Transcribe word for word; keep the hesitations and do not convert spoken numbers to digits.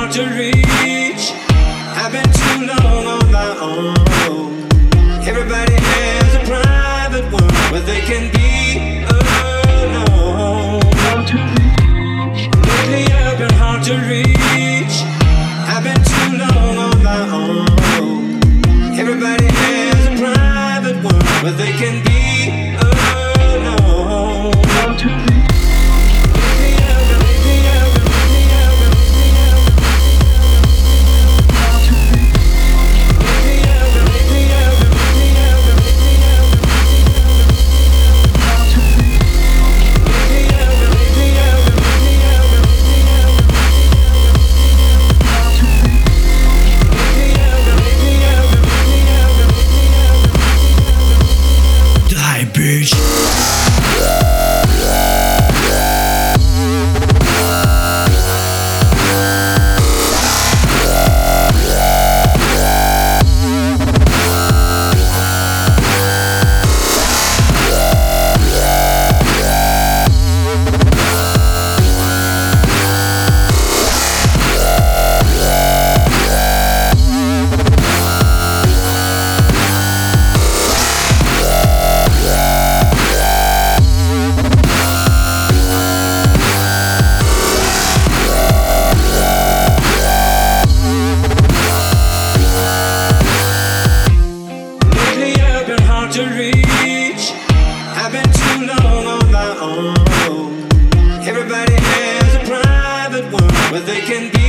hard to reach. I've been too long on my own. Everybody has a private one where they can be alone. Lately I've been hard to reach. I've been too long on my own. Everybody has a private one where they can be alone. Bitch. To reach, I've been too long on my own. Everybody has a private one where they can be